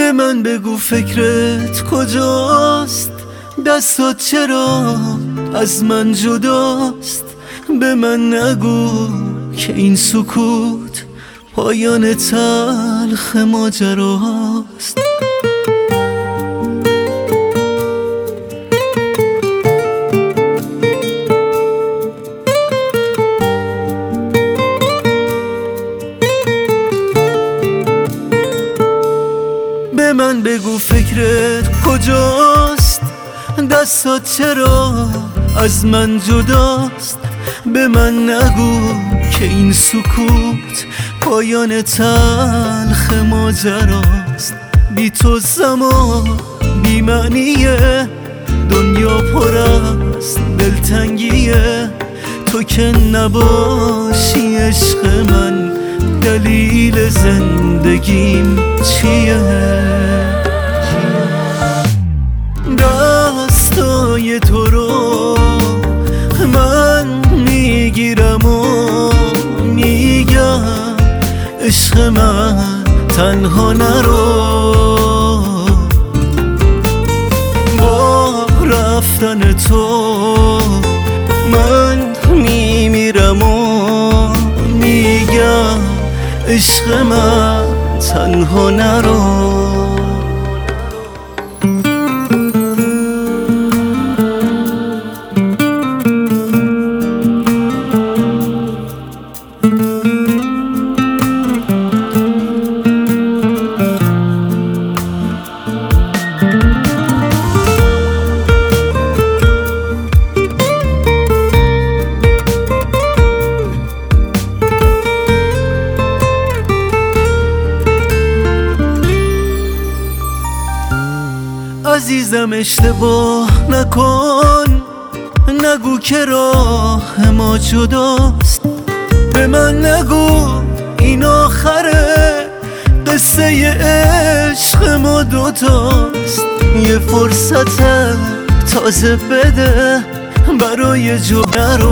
به من بگو فکرت کجاست، دستات چرا از من جداست. به من نگو که این سکوت پایان تلخ ماجراست. به من بگو فکرت کجاست، دستات چرا از من جداست. به من نگو که این سکوت پایان تلخ ماجراست. بی تو زمان بی معنیه، دنیا پر از دلتنگیه. تو که نباشی عشق من، دلیل زندگیم چیه؟ دستای تو رو من میگیرم و میگم عشق من تنها نرو. با رفتن تو من میمیرم و میگم عشق من تنها نرو. عزیزم اشتباه نکن، نگو که راه ما جداست. به من نگو این آخره قصه عشق ما دوتاست. یه فرصت تازه بده برای جونه رو.